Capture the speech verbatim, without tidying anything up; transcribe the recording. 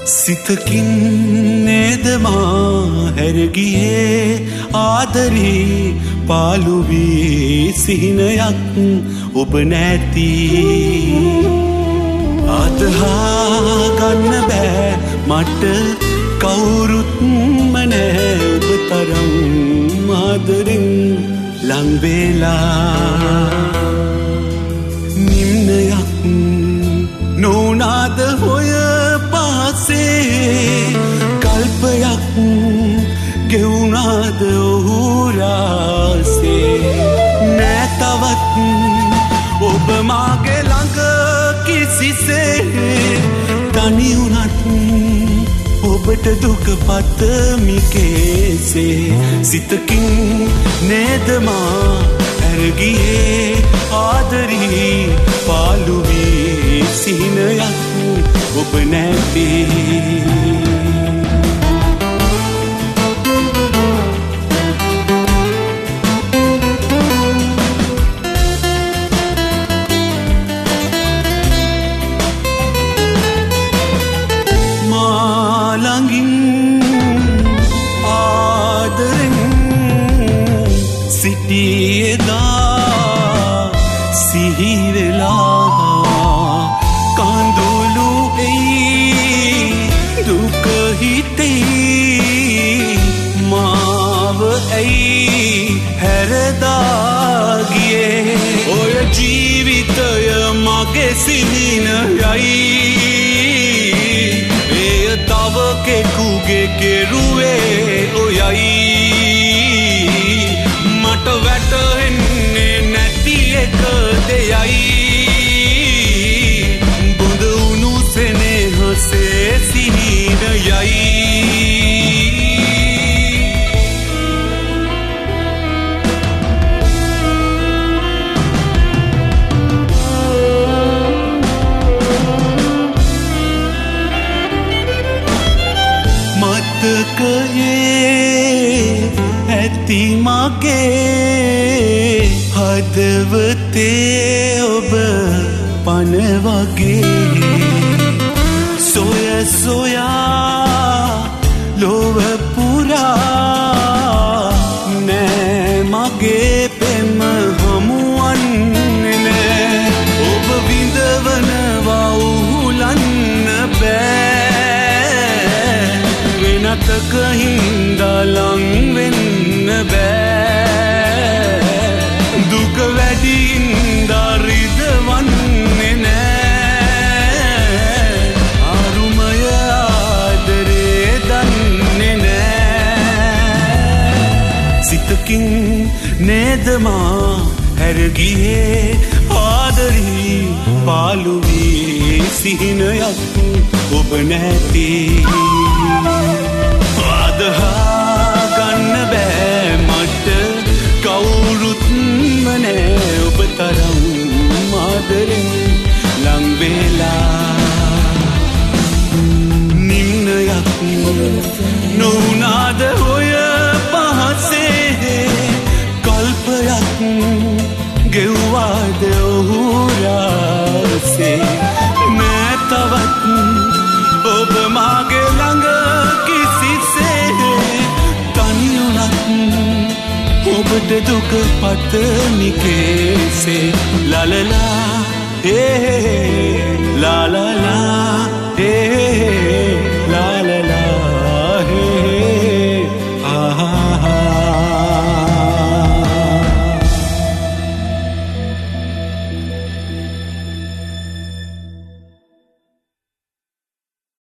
සිතකින් නේද මා හැරගියේ ආදරේ පාළු වී සිහිනයක් ඔබ නැති අදහා ගන්න බෑ මට කවුරුත්ම නෑ ඔබ තරම් ආදරෙන් ලං වෙලා නිම්නයක් නොනාද හොය පාසේ කල්පයක් ගෙවුනාද ඔහුරාසේ නෑ තවත් ඔබ මාගේ ළඟ කිසිසේ තනි වුණත් ඔබට දුක පතමි කෙසේ සිතකින් නේද මා හැරගියේ ආදරේ පාළු වී සිහිනයක් ඔබ නැති මාළඟින් ආදරෙන් සිටියේදා සිහිවෙලා කඳුළු එයි දුක හිතෙයි මාව ඇයි හැරදා ගියේ ඔය ජීවිතය මගේ සිහින යයි එය තව කෙකුගේ කෙරුවේ ඔයයි මට වැටහෙන්නේ නැති එක දෙයයි බුද උණු සෙනෙහසේ සිහින යයි මතකයේ ඇති මගේ හදවතේ ඔබ පන වගේ සොය සොයා ලොව පුරා නෑ මගේ පෙම හමුවන්නේ නෑ ඔබ විඳවනවා උහුලන්න බෑ වෙනතක හින්දා ලං වෙන්න බෑ දුක වැඩිින්දා රිදවන්නේ නෑ අරුමය ආදරේ දන්නේ නෑ සිතකින් නේද මා හැරගියේ ආදරේ පාළු වී සිහිනයක් ඔබ නැති අදහා ගන්න බෑ මට කවුරුත්ම නෑ ඔබ තරම් ආදරෙන් ලං වෙලා නිම්නයක් නොනාද හොය පහසේ කල්පයක් ගෙව්වාද ඔහුරාසේ නෑ තවත් ඔබ මාගේ ළඟ කිසිසේ තනි වුණත් ඔබට දුක පතමි කෙසේ ලලලා හේ ලාලලා